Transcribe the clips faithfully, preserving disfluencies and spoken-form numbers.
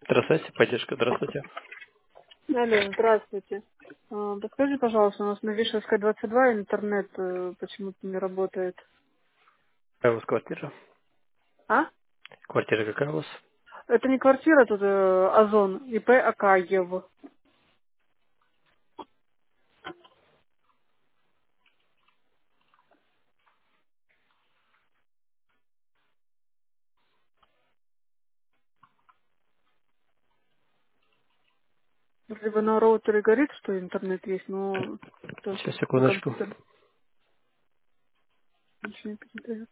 Здравствуйте, поддержка, здравствуйте. Алло, здравствуйте. А, Подскажите, пожалуйста, у нас на Вишевской двадцать два интернет э, почему-то не работает. Какая у вас квартира? А? Квартира какая у вас? Это не квартира, тут э, Озон, ИП Акаев. Вроде бы на роутере говорит, что интернет есть, но то Сейчас, на секундочку. компьютере ничего не передает.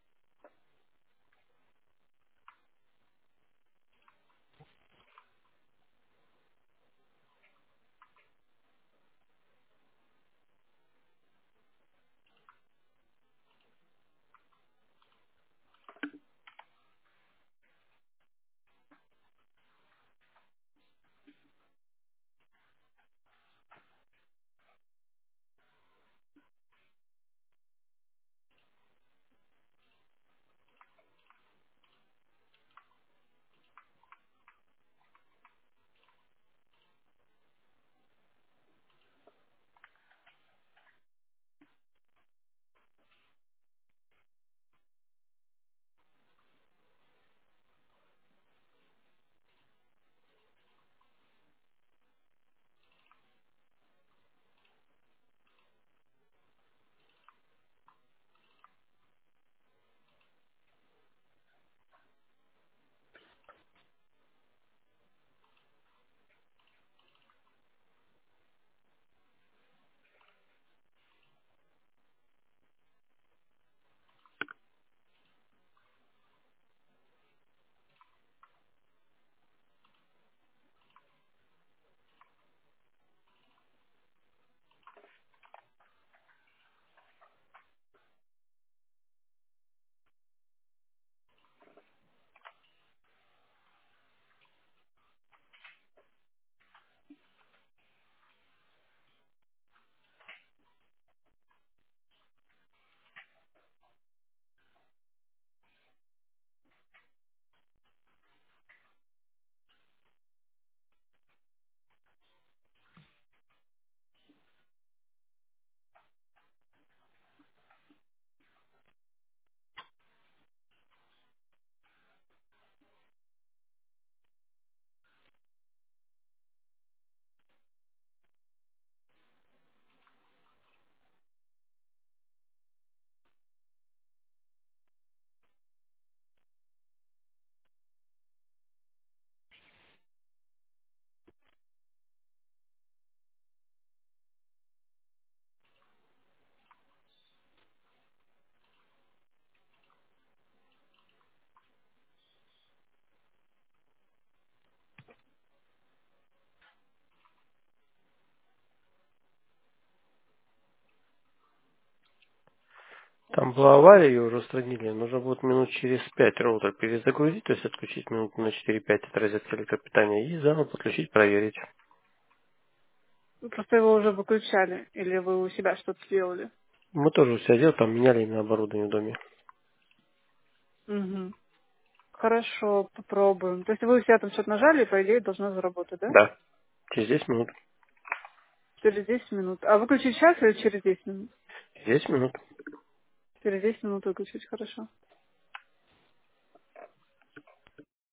Там была авария, ее уже устранили. Нужно будет минут через пять роутер перезагрузить, то есть отключить минут на четыре-пять от розетки электропитания и заново подключить, проверить. Вы просто его уже выключали, или вы у себя что-то сделали? Мы тоже все делали, там меняли именно оборудование в доме. Угу. Хорошо, попробуем. То есть вы у себя там что-то нажали, и по идее должно заработать, да? Да. Через десять минут. Через десять минут. А выключить сейчас или через десять минут? Десять минут. Через десять минут выключить, хорошо.